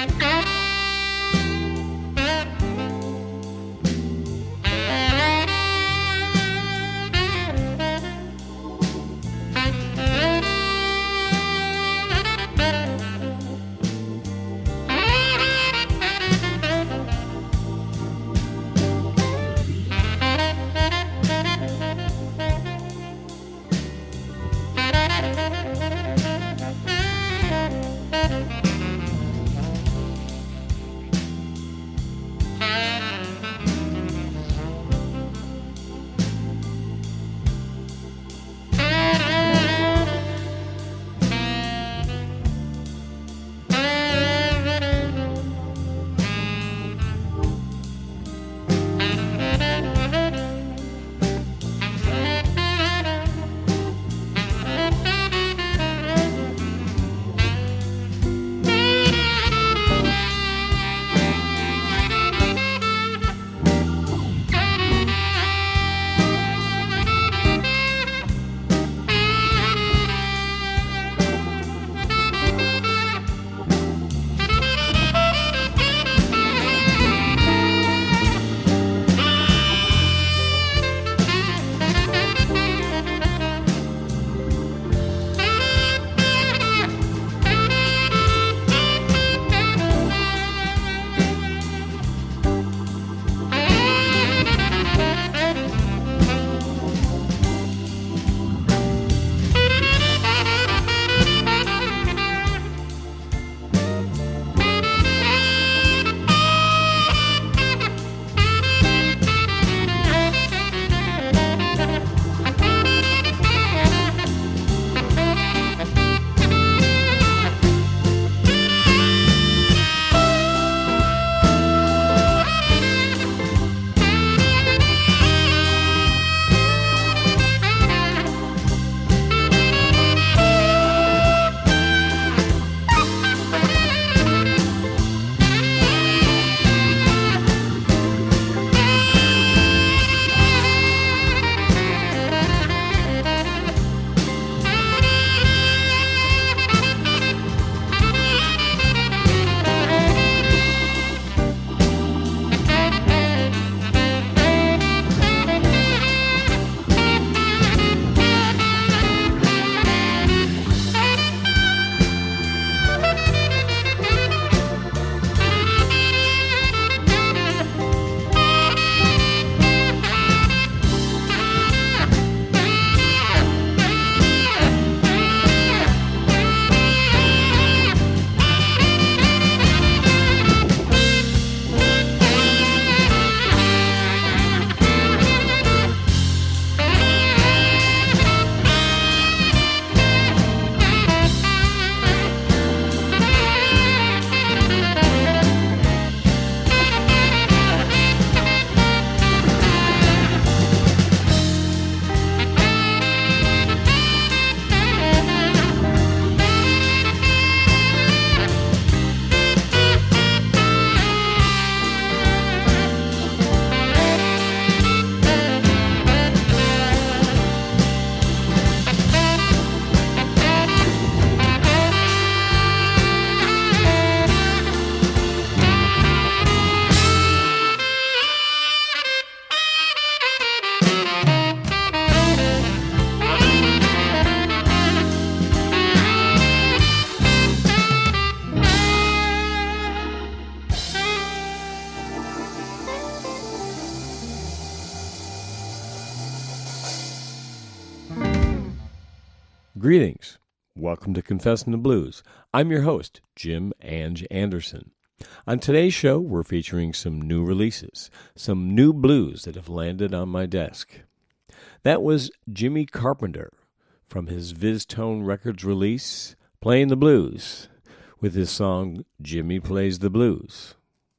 Greetings. Welcome to Confessing the Blues. I'm your host, Jim Ange Anderson. On today's show, we're featuring some new releases, some new blues that have landed on my desk. That was Jimmy Carpenter from his VizTone Records release, Playing the Blues, with his song, Jimmy Plays the Blues.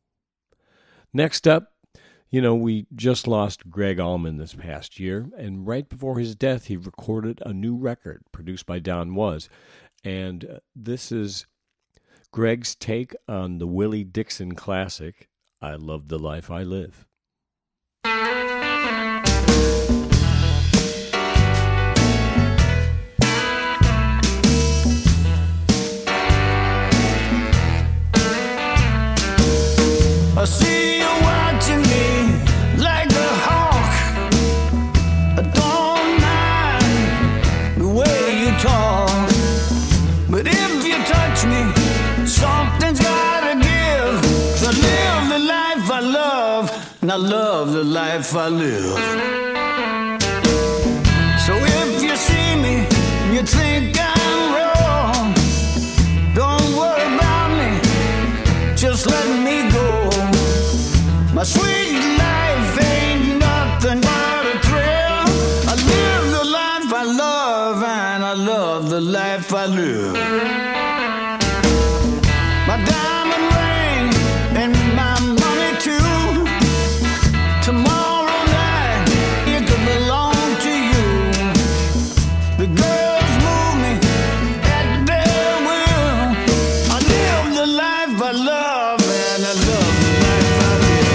Next up, we just lost Gregg Allman this past year, and right before his death, he recorded a new record produced by Don Was, and this is Gregg's take on the Willie Dixon classic, I Love the Life I Live. I see you watching me like a hawk. I don't mind the way you talk, but if you touch me, something's gotta give. So I live the life I love, and I love the life I live. So if you see me and you think I'm wrong, don't worry about me, just let me go. My sweet life ain't nothing but a thrill. I live the life I love, and I love the life I live. My diamond ring and my money too. Tomorrow night it could belong to you. The girls move me at their will. I live the life I love, and I love the life I live.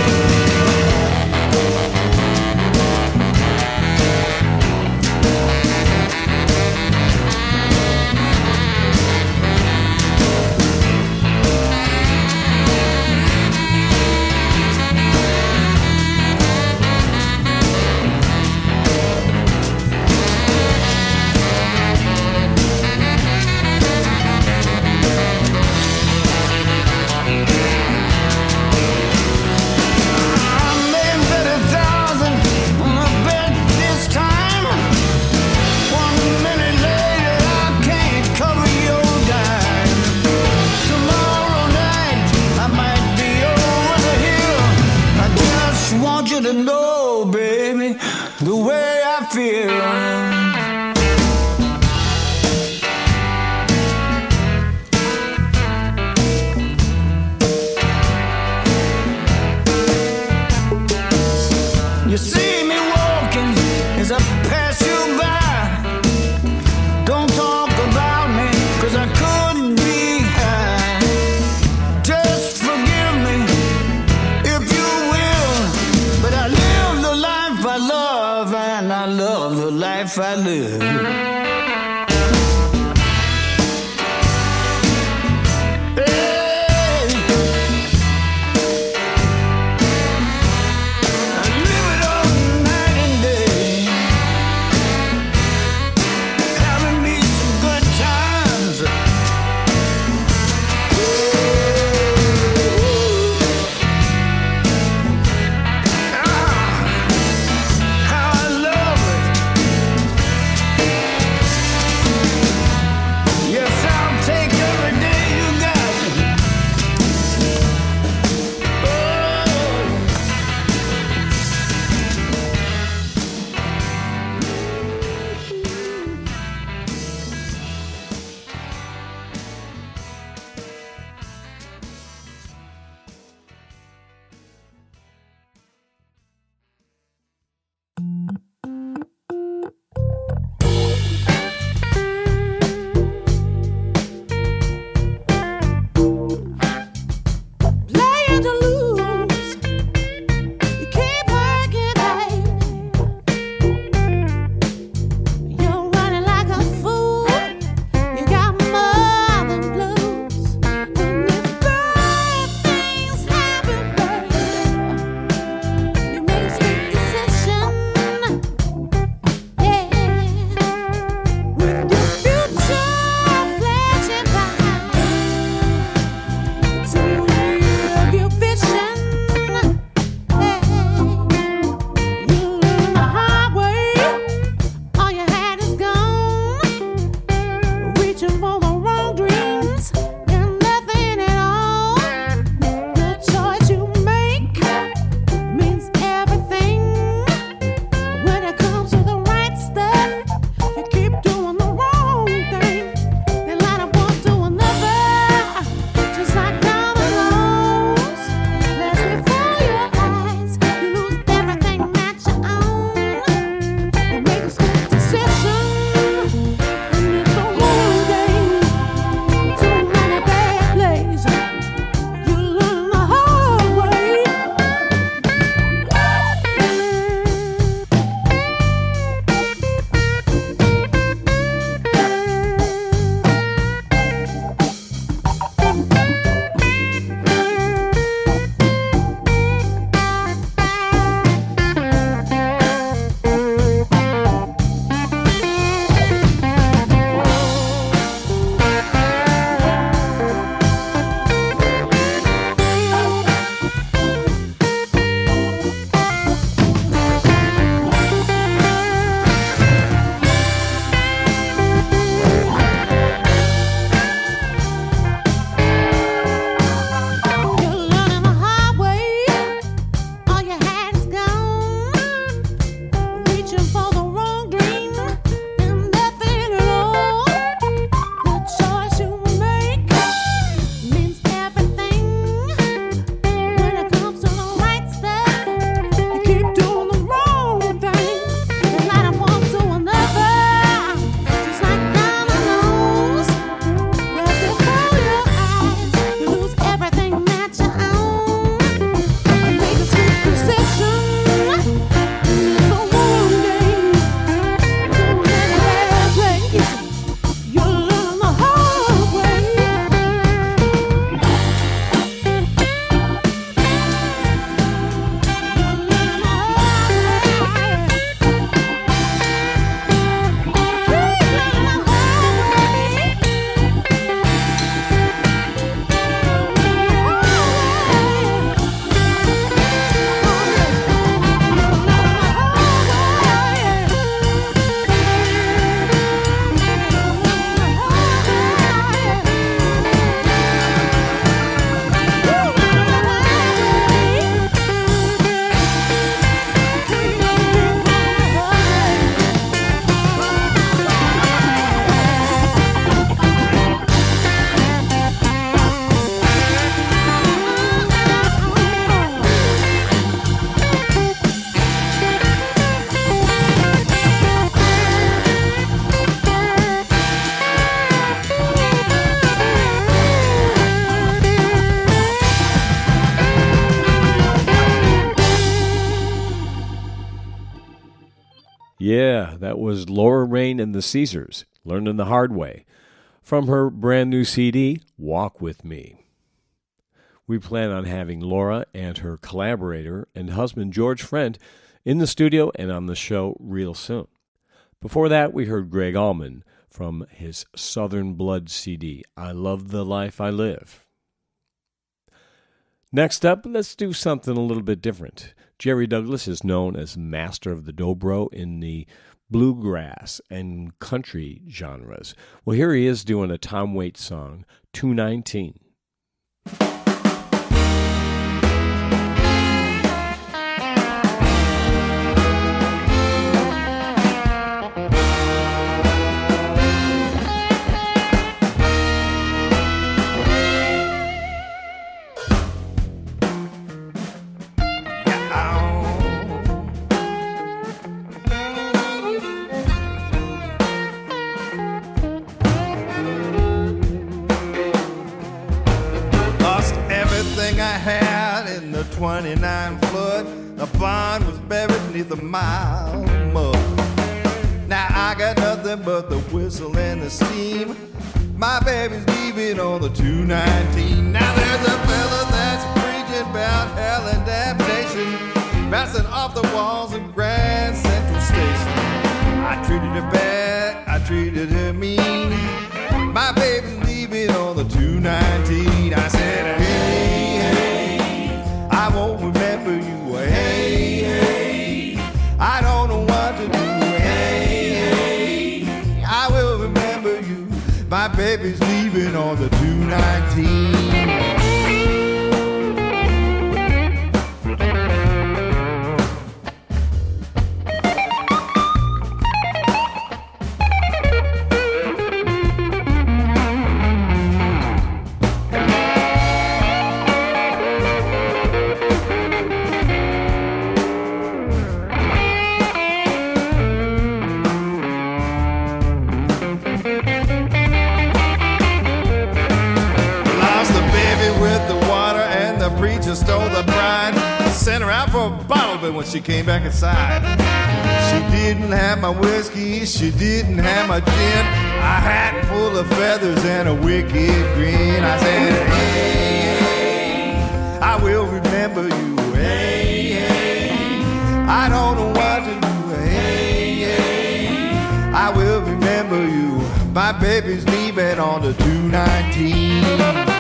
To know, baby, the way I feel. You see me walking as I pass you by. Don't talk about me, 'cause I couldn't be high. Just forgive me if you will, but I live the life I love, and I love the life I live. Yeah, that was Laura Rain and the Caesars, Learning the Hard Way, from her brand new CD, Walk With Me. We plan on having Laura and her collaborator and husband George Friend in the studio and on the show real soon. Before that, we heard Greg Allman from his Southern Blood CD, I Love the Life I Live. Next up, let's do something a little bit different. Jerry Douglas is known as master of the dobro in the bluegrass and country genres. Well, here he is doing a Tom Waits song, 219. I had in the 29 flood, the barn was buried beneath a mile of mud. Now I got nothing but the whistle and the steam. My baby's leaving on the 219. Now there's a fella that's preaching about hell and damnation, bouncing off the walls of Grand Central Station. I treated her bad, I treated her mean. My baby's leaving on the 219. I said, hey, I won't remember you, hey, hey, I don't know what to do, hey, hey, I will remember you, my baby's leaving on the 219. Stole the bride, sent her out for a bottle, but when she came back inside, she didn't have my whiskey, she didn't have my gin, a hat full of feathers and a wicked grin. I said, hey, hey, I will remember you, hey, hey, I don't know what to do, hey, hey, I will remember you, my baby's leaving on the 219.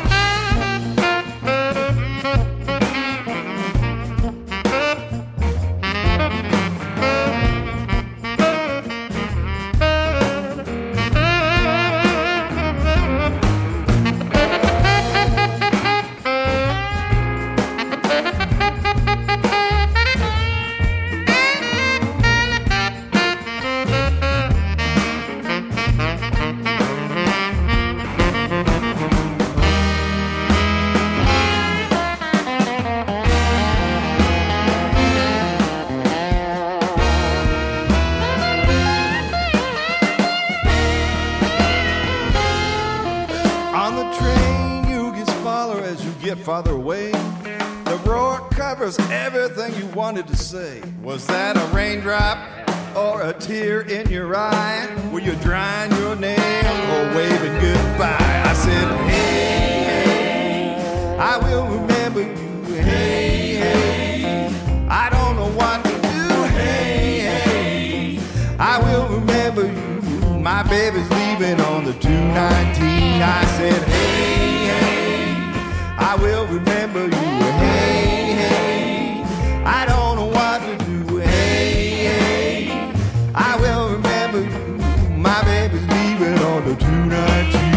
Farther away, the roar covers everything you wanted to say. Was that a raindrop or a tear in your eye? Were you drying your nails or waving goodbye? I said, hey, hey, I will remember you, hey, hey, I don't know what to do, hey, hey, I will remember you, my baby's leaving on the 219. I said, hey, hey, I will remember you, hey, hey, I don't know what to do, hey, hey, I will remember you, my baby's leaving on the 219.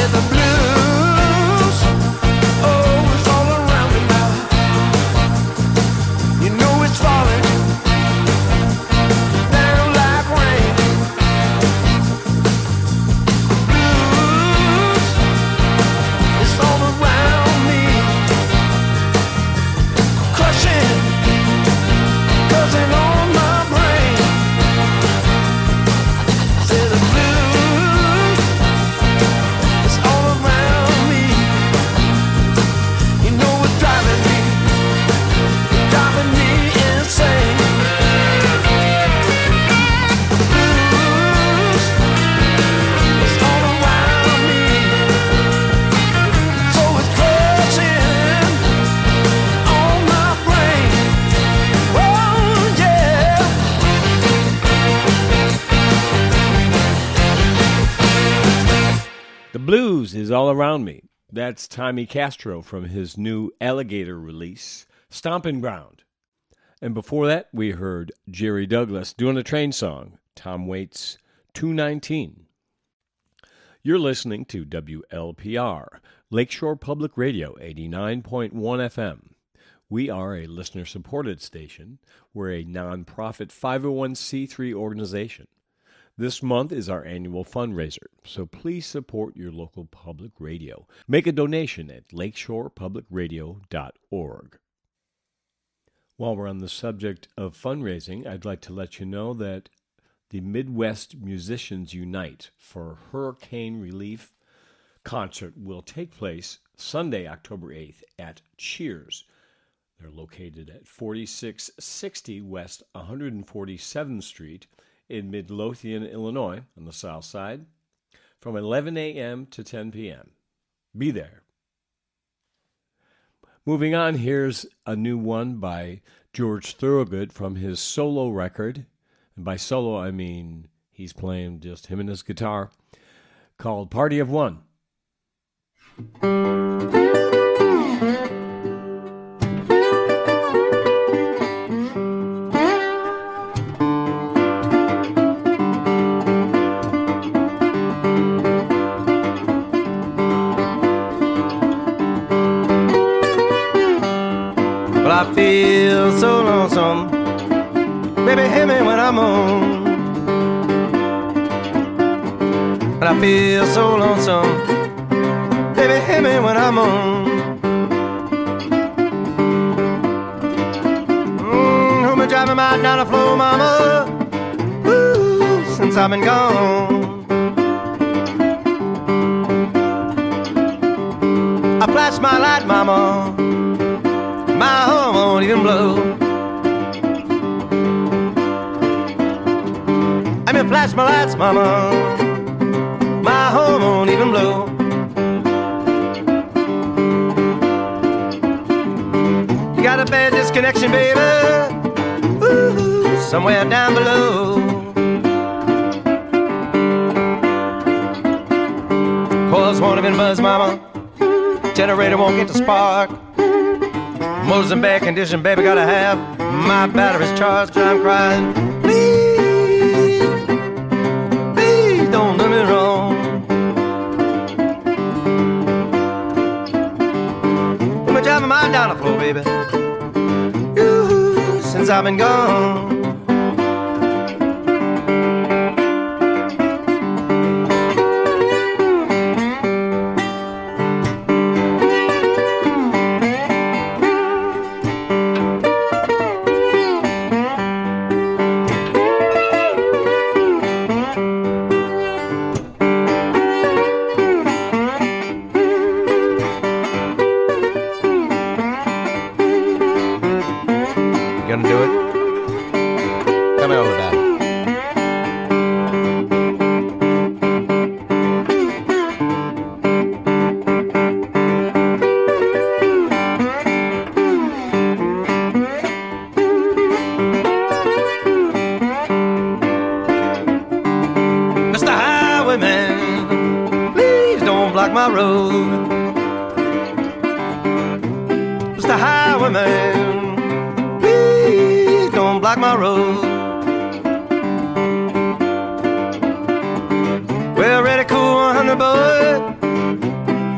Said the blues, oh, it's all around me now. You know it's falling down like rain. Blues, it's all around me, crushing on my brain. Say the blues, it's all around me. You know it's driving me insane. The blues, it's all around me. So it's crushing on my brain. Oh yeah. The blues is all around me. That's Tommy Castro from his new Alligator release, Stompin' Ground. And before that, we heard Jerry Douglas doing a train song, Tom Waits' 219. You're listening to WLPR, Lakeshore Public Radio, 89.1 FM. We are a listener-supported station. We're a nonprofit 501c3 organization. This month is our annual fundraiser, so please support your local public radio. Make a donation at lakeshorepublicradio.org. While we're on the subject of fundraising, I'd like to let you know that the Midwest Musicians Unite for Hurricane Relief concert will take place Sunday, October 8th at Cheers. They're located at 4660 West 147th Street in Midlothian, Illinois, on the south side, from 11 a.m. to 10 p.m. Be there. Moving on, here's a new one by George Thorogood from his solo record. And by solo, I mean he's playing just him and his guitar, called Party of One. I feel so lonesome, baby, hear me when I'm on. And I feel so lonesome, baby, hear me when I'm on. Who been driving my down the floor, mama? Ooh, since I've been gone. I flashed my light, mama. My horn won't even blow. I mean, flash my lights, mama. My horn won't even blow. You got a bad disconnection, baby. Ooh, somewhere down below. Coils won't even buzz, mama. Generator won't get the spark. Motors in bad condition, baby, gotta have my batteries charged. I'm crying, please, please don't do me wrong. You've been driving mine down the floor, baby, ooh, since I've been gone.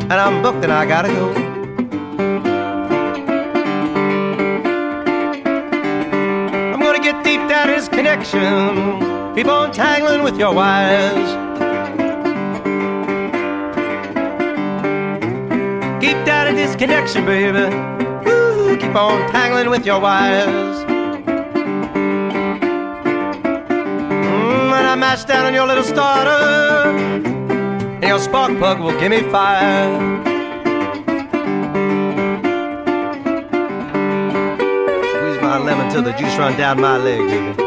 and I'm booked and I gotta go. I'm gonna get deep down in this connection, keep on tangling with your wires. Keep down in this connection, baby. Ooh, keep on tangling with your wires. When I mash down on your little starter, and your spark plug will give me fire. Squeeze my lemon till the juice run down my leg, baby.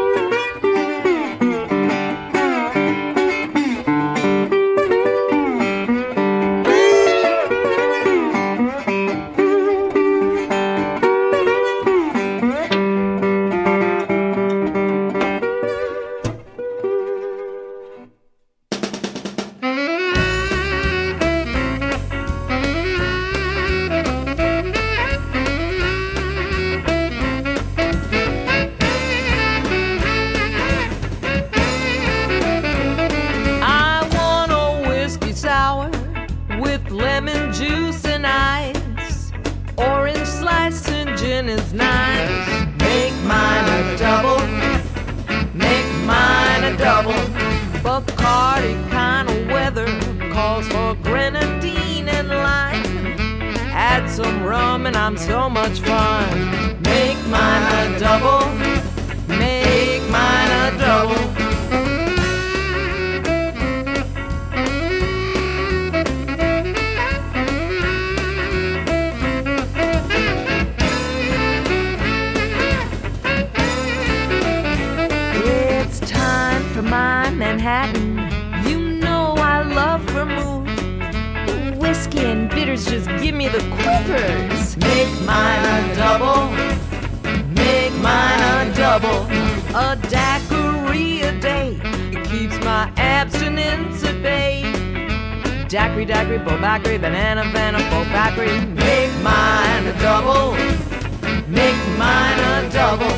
A daiquiri a day, it keeps my abstinence at bay. Daiquiri, daiquiri, bobacquiri, banana, bobacquiri. Make mine a double, make mine a double.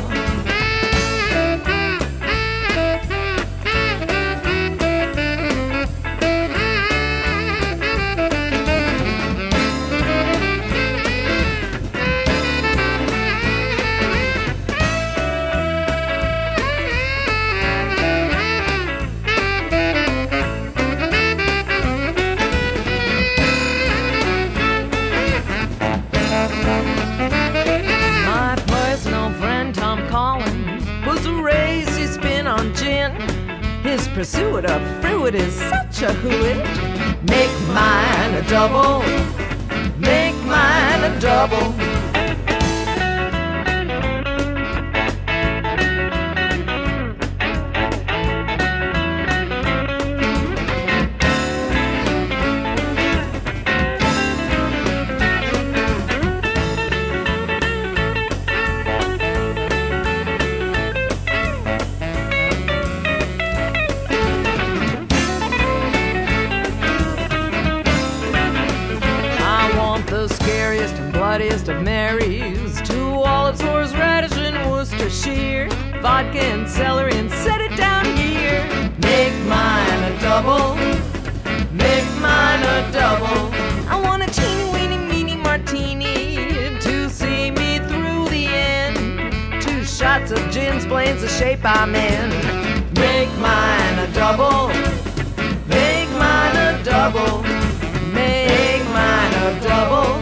His pursuit of fruit is such a hooey. Make mine a double, make mine a double. Of Mary's, 2 olives, horseradish, and Worcestershire, vodka and celery, and set it down here. Make mine a double, make mine a double. I want a teeny weeny meeny martini to see me through the end. 2 shots of gin explains the shape I'm in. Make mine a double, make mine a double, make mine a double.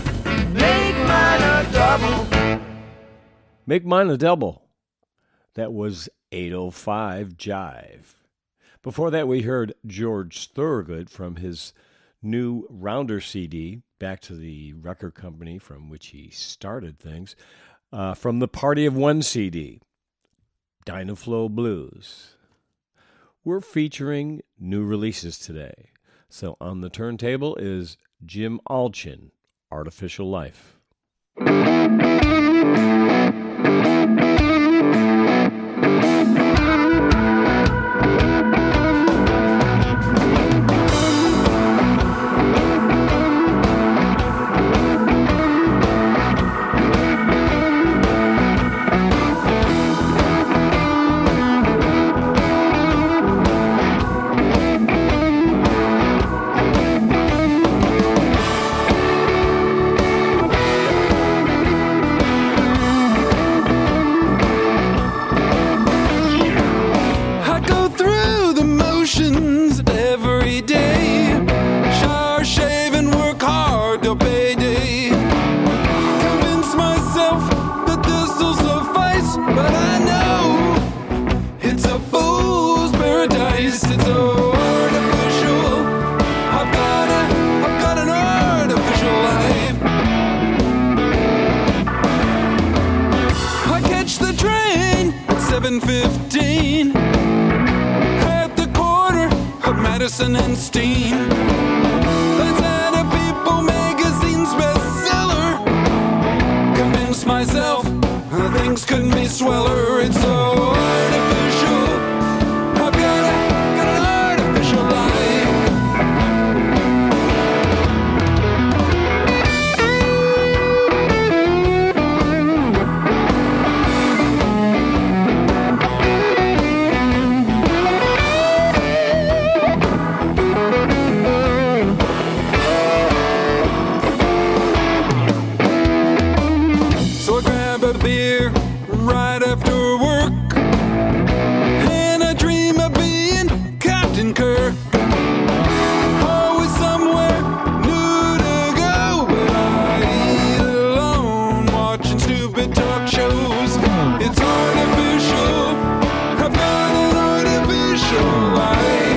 Make mine a double. That was 805 Jive. Before that, we heard George Thorogood from his new Rounder CD, back to the record company from which he started things, from the Party of One CD, Dynaflow Blues. We're featuring new releases today. So on the turntable is Jim Alchin, Artificial Life. start till payday. Convince myself that this'll suffice, but I know it's a fool's paradise. It's so artificial. I've got an artificial life. I catch the train at 7:15 at the corner of Madison and Steen. That's at a People magazine's bestseller. Convince myself things couldn't be sweller. It's so artificial. I've got an artificial life. So I grab a beer right after work, and I dream of being Captain Kirk. Always somewhere new to go, but I eat alone watching stupid talk shows. It's artificial. I've got an artificial life.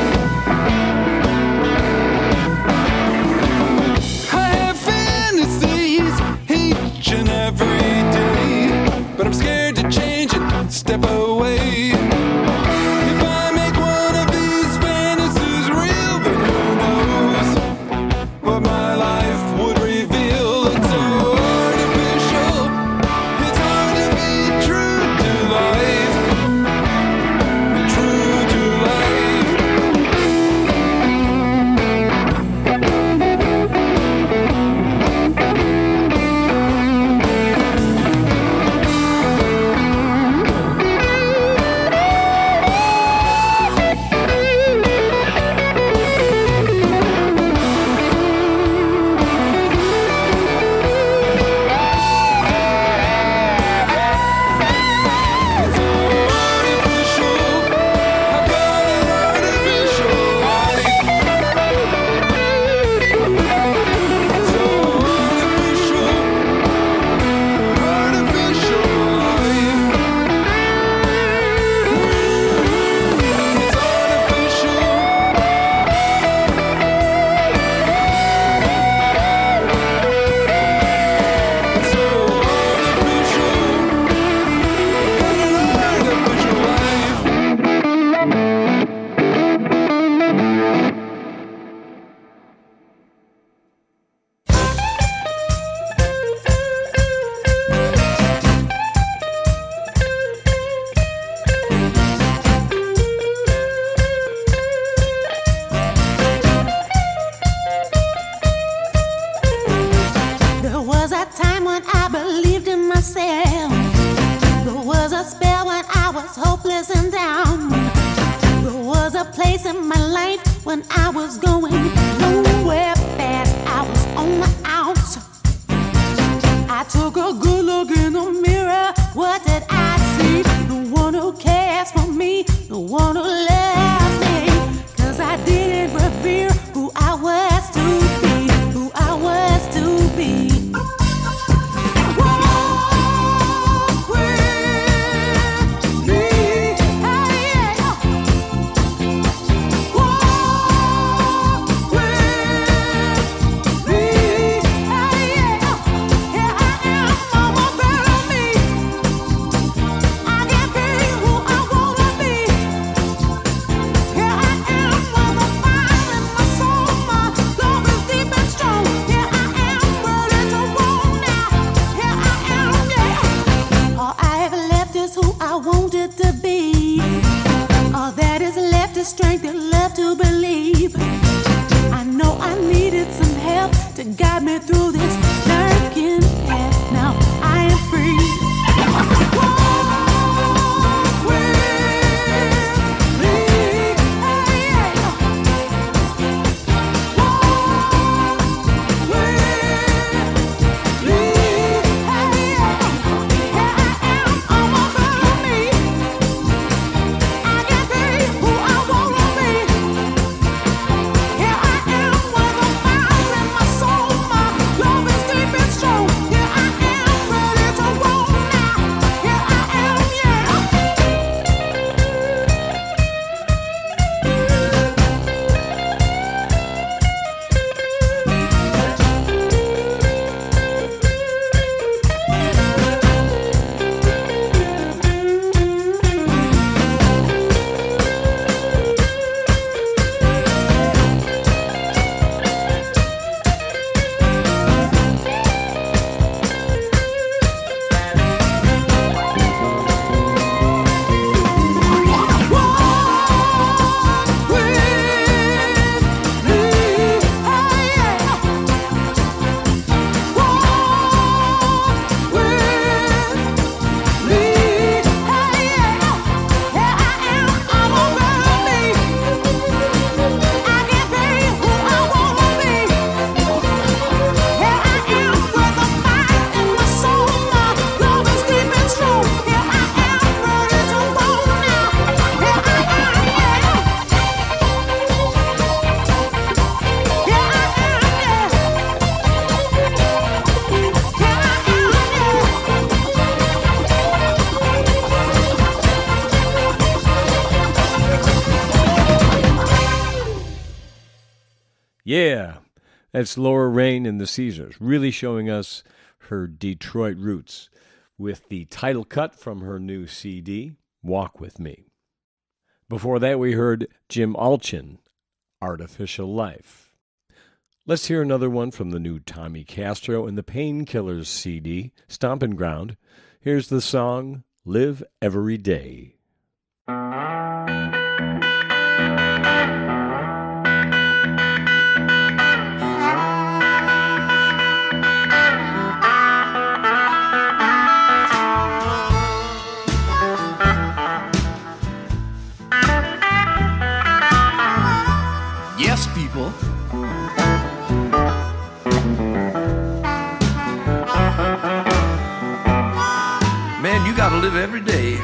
I have fantasies each and every day, but I'm scared to change it, step away. If I make one of these fantasies real, then who knows what my life would reveal. It's so artificial. It's hard to be true to life. True to life. It's so artificial. I've got an artificial life. It's so artificial. Artificial life. It's artificial. It's so artificial. Got an artificial life. There was a time when I believed in myself. There was a spell when I was hopeless and down. There was a place in my life when I was going nowhere fast. I was on the outs. I took a good look in the mirror. What did I see? No one who cares for me, no one who loves me. 'Cause I didn't revere who I was to be, who I was to be. Walk with me, hey, yeah. Walk with me, hey, yeah. Here I am, mama, better me. I can be who I wanna be. Here I am, mama, finding my soul. My love is deep and strong. Here I am, ready to roll now. Here I am, yeah. All I have left is who I wanted to be. All that is left is strength and love to believe. I know I needed some help to guide me through this darkened path. Now I am free. Walk with me, hey, yeah. Walk with me, hey, yeah. Here I am, I'm a better me. I can be who I wanna be. Here I am with a fire in my soul. My That's Laura Rain and the Caesars, really showing us her Detroit roots with the title cut from her new CD, Walk With Me. Before that, we heard Jim Alchin, Artificial Life. Let's hear another one from the new Tommy Castro and the Painkillers CD, Stompin' Ground. Here's the song, Live Every Day. Yes, people. Man, you gotta live every day.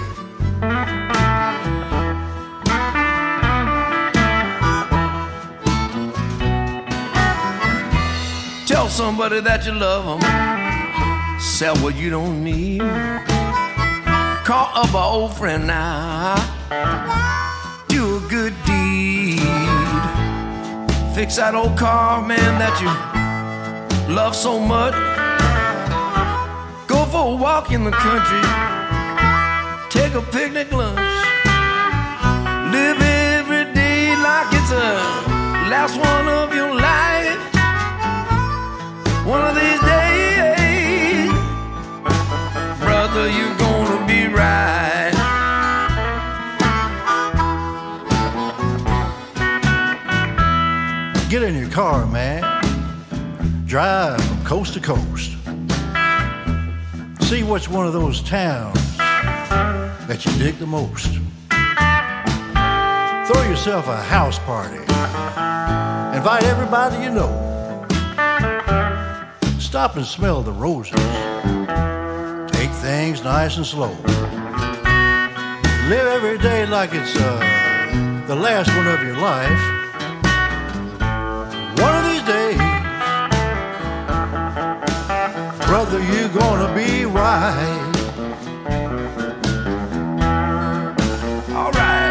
Tell somebody that you love them. Sell what you don't need. Call up an old friend now. Do a good deed. Fix that old car, man, that you love so much. Go for a walk in the country. Take a picnic lunch. Live every day like it's the last one of your life. One of these days, brother, you're gonna be right. Get in your car, man. Drive from coast to coast. See what's one of those towns that you dig the most. Throw yourself a house party. Invite everybody you know. Stop and smell the roses. Take things nice and slow. Live every day like it's the last one of your life. One of these days, brother, you're gonna be right. All right.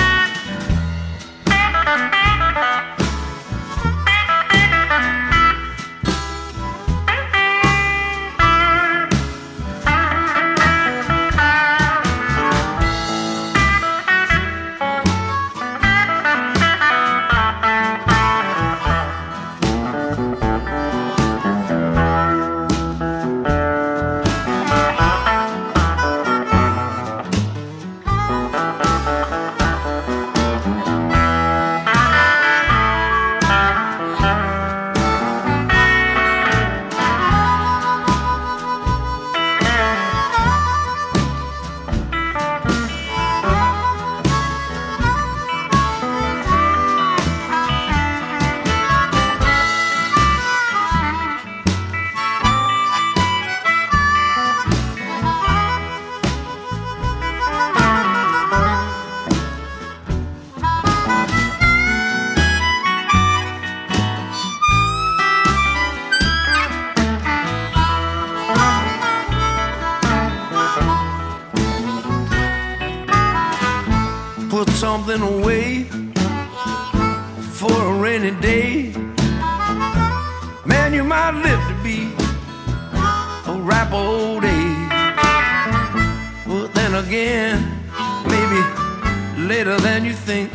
Something away for a rainy day. Man, you might live to be a ripe old age. But then again, maybe later than you think.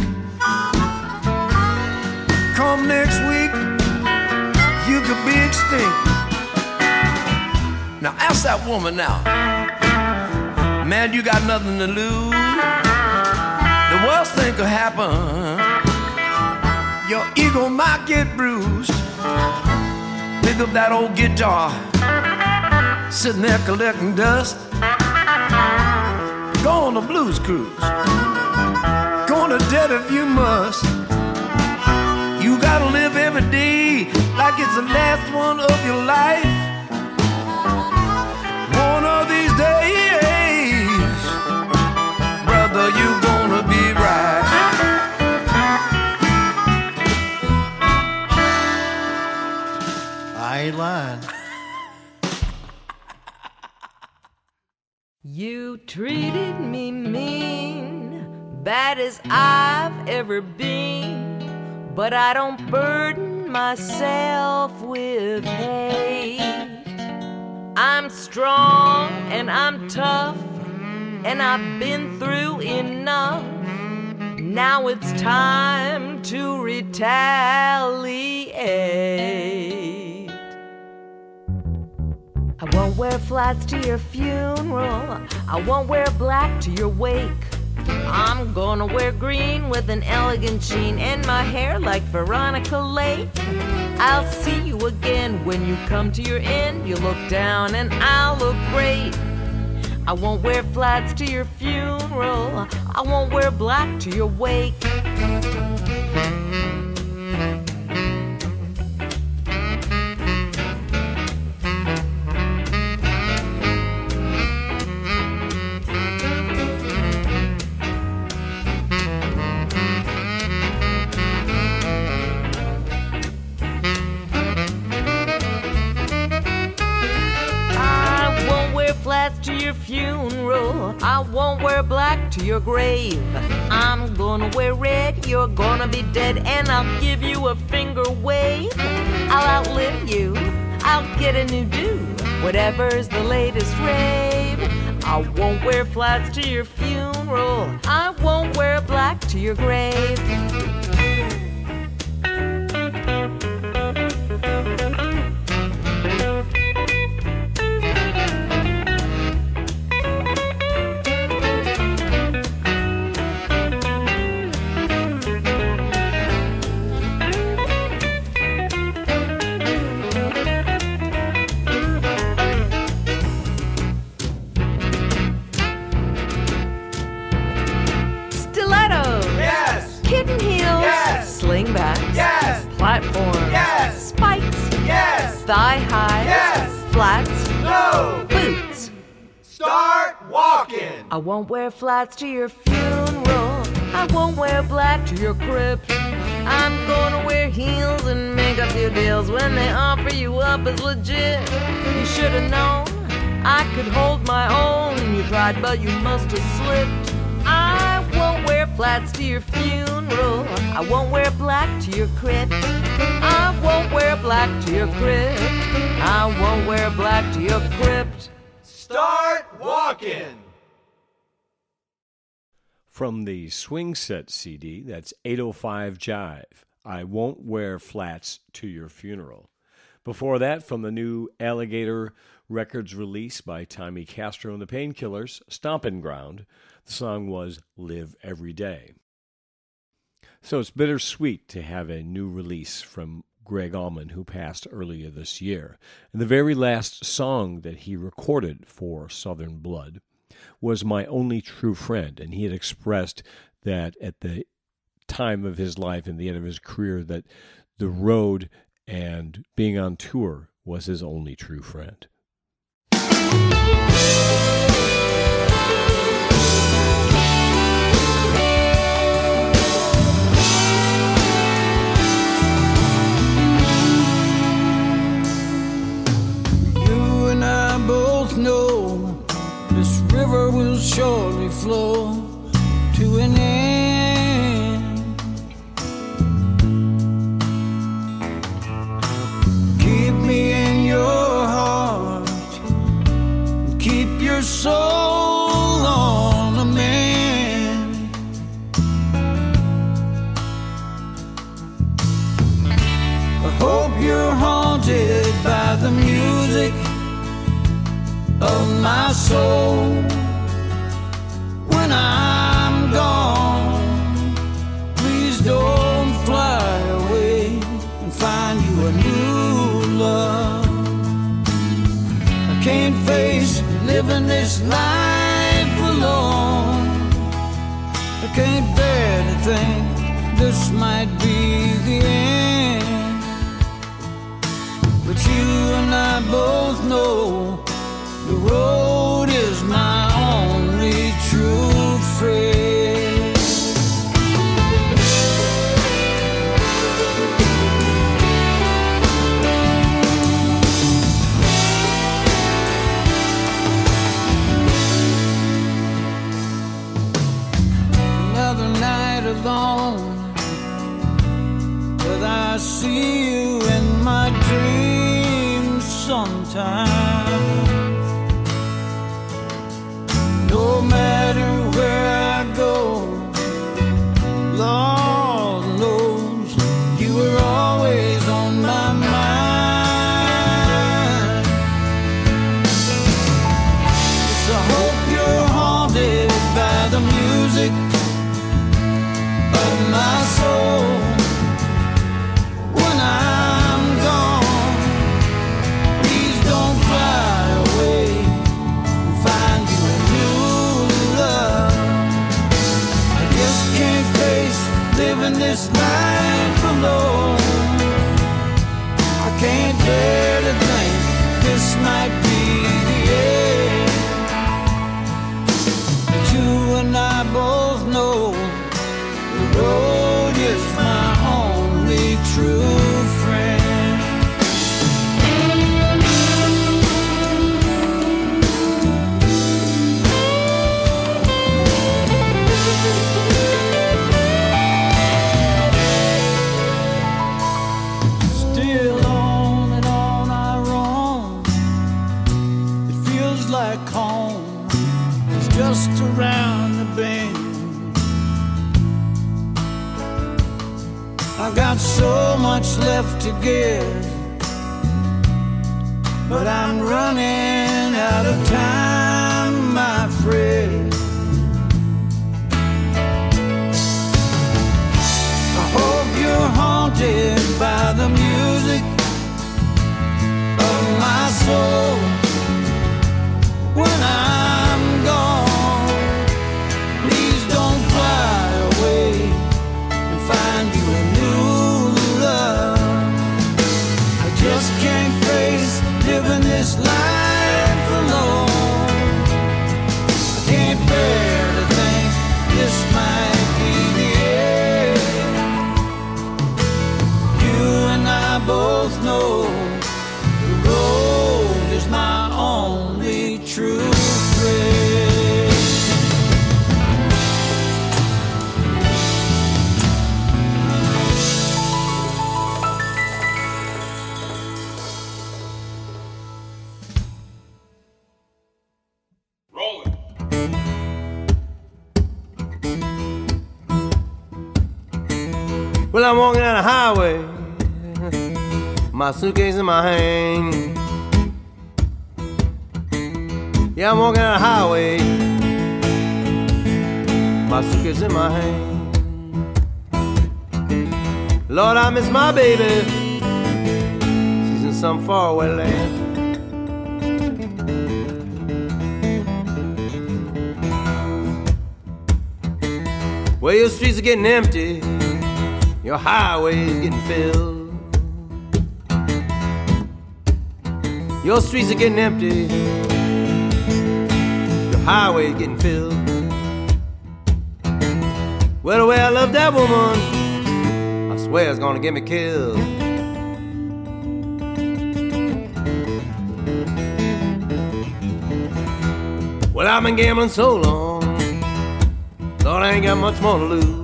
Come next week, you could be extinct. Now ask that woman now. Man, you got nothing to lose. The worst thing could happen. Your ego might get bruised. Pick up that old guitar, sitting there collecting dust. Go on a blues cruise. Go on a debt if you must. You gotta live every day like it's the last one of your life. One of these days, brother, you gonna be right. I ain't lying. You treated me mean, bad as I've ever been, but I don't burden burn myself with hate. I'm strong and I'm tough, and I've been through enough. Now it's time to retaliate. I won't wear flats to your funeral. I won't wear black to your wake. I'm gonna wear green with an elegant sheen and my hair like Veronica Lake. I'll see you again when you come to your end. You look down and I'll look great. I won't wear flats to your funeral. I won't wear black to your wake. To your funeral, I won't wear black to your grave. I'm gonna wear red, you're gonna be dead, and I'll give you a finger wave. I'll outlive you, I'll get a new do, whatever's the latest rave. I won't wear flats to your funeral, I won't wear black to your grave. Platforms. Yes. Spikes. Yes. Thigh highs. Yes. Flats. No. Boots. Start walking. I won't wear flats to your funeral. I won't wear black to your crypt. I'm gonna wear heels and make a few deals when they offer you up as legit. You should have known I could hold my own. You tried, but you must have slipped. I won't wear flats to your funeral. I won't wear black to your crypt. I won't wear black to your crypt. I won't wear black to your crypt. Start walking. From the Swing Set CD, that's 805 Jive, I Won't Wear Flats to Your Funeral. Before that, from the new Alligator Records release by Tommy Castro and the Painkillers, Stompin' Ground, the song was Live Every Day. So it's bittersweet to have a new release from Greg Allman, who passed earlier this year. And the very last song that he recorded for Southern Blood was My Only True Friend, and he had expressed that at the time of his life and the end of his career that the road and being on tour was his only true friend. You and I both know this river will surely flow to an end. Keep me in your heart, keep your soul on the mend. I hope you're haunted by the music of my soul. When I'm gone, please don't fly away and find you a new love. I can't face living this life alone. I can't bear to think this might be the end. But you and I both know the road is my only true friend. Another night alone, but I see you times. No matter where I go, Lord knows you were always on my mind. Yes, I hope you're haunted by the music of my soul. When I'm gone, please don't fly away and find you a new love. I just can't face living this life alone. I can't bear to think this might be the end. But you and I both know the road is my only true friend. Still on and on I roam. It feels like home is just around the bend. I got so much left to give, but I'm running out of time, my friend. I hope you're haunted by the music of my soul. When I'm gone, please don't fly away and find you a new love. I just can't face living this life alone. I can't bear to think this might be the end. You and I both know the road is my only true friend. Well, I'm walking down the highway, my suitcase in my hand. Yeah, I'm walking down the highway, my suitcase in my hand. Lord, I miss my baby, she's in some faraway land. Well, your streets are getting empty, your highway is getting filled. Your streets are getting empty, your highway is getting filled. Well, the way I love that woman, I swear it's gonna get me killed. Well, I've been gambling so long, Lord, I ain't got much more to lose.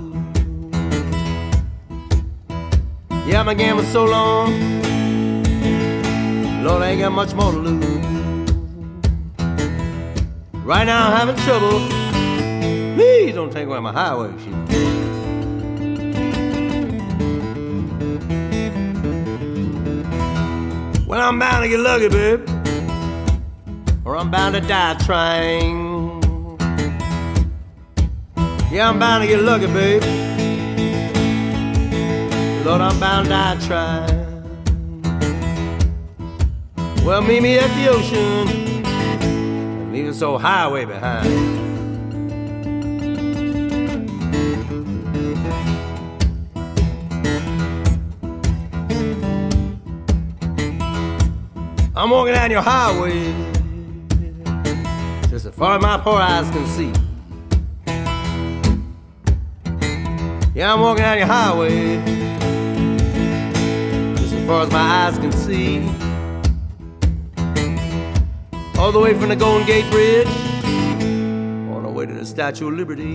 Yeah, I've been gambling so long, Lord, I ain't got much more to lose. Right now I'm having trouble, please don't take away my highway shoes. Well, I'm bound to get lucky, babe, or I'm bound to die trying. Yeah, I'm bound to get lucky, babe, Lord, I'm bound to die trying. Well, meet me at the ocean and leave this old highway behind. I'm walking down your highway just as far as my poor eyes can see. Yeah, I'm walking down your highway just as far as my eyes can see. All the way from the Golden Gate Bridge on the way to the Statue of Liberty.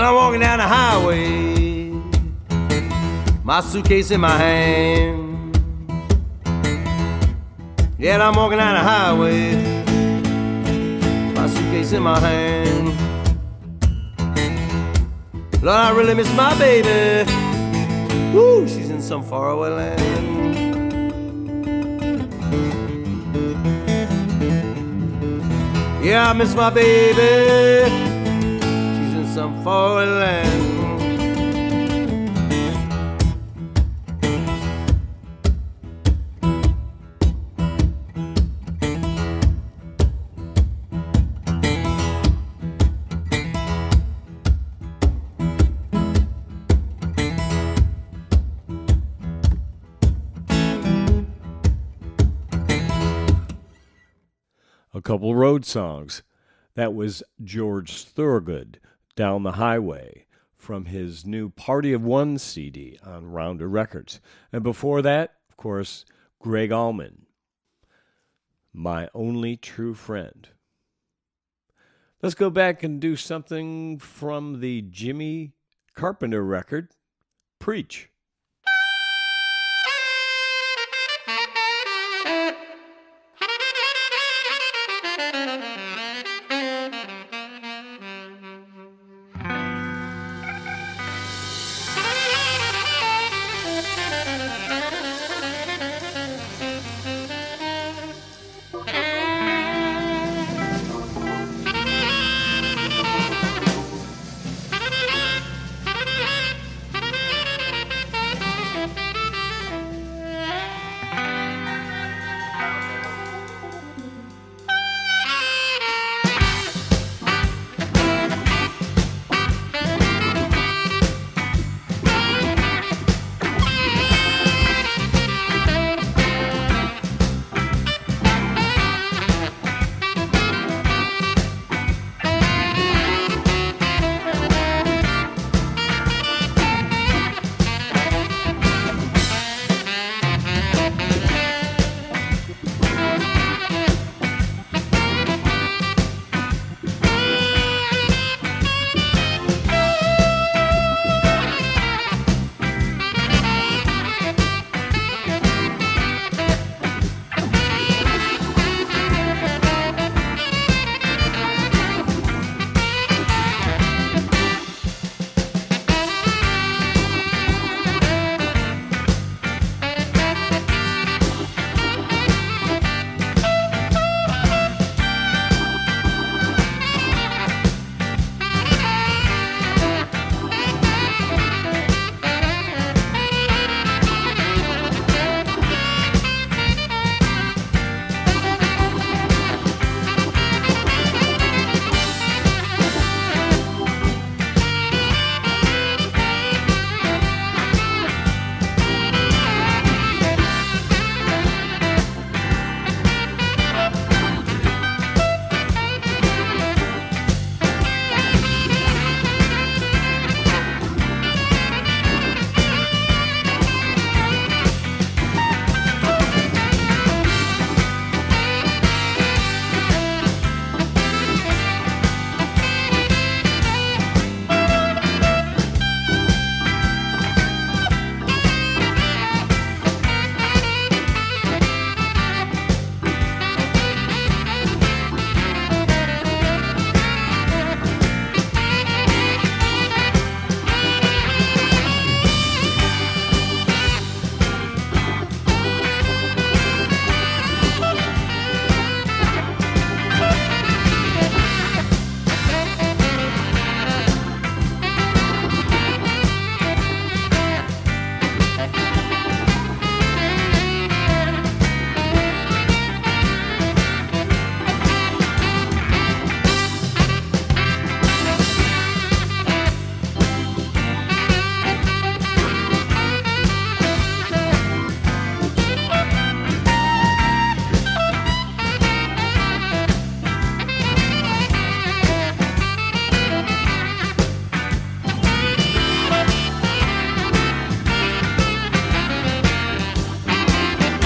Well, I'm walking down the highway, my suitcase in my hand. Yeah, I'm walking down the highway, my suitcase in my hand. Lord, I really miss my baby. Woo, she's in some faraway land. Yeah, I miss my baby. She's in some faraway land. A couple road songs. That was George Thorogood, Down the Highway, from his new Party of One CD on Rounder Records. And before that, of course, Greg Allman, My Only True Friend. Let's go back and do something from the Jimmy Carpenter record, Preach.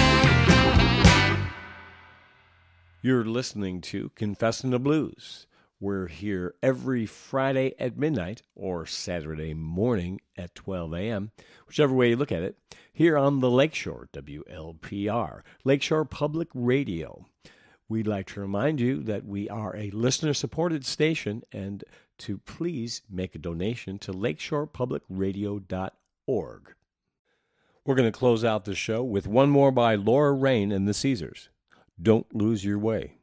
You're listening to Confessing the Blues We're here every Friday at midnight or Saturday morning at 12 a.m., whichever way you look at it, here on the Lakeshore, WLPR, Lakeshore Public Radio. We'd like to remind you that we are a listener-supported station and to please make a donation to lakeshorepublicradio.org. We're going to close out the show with one more by Laura Rain and the Caesars, Don't Lose Your Way.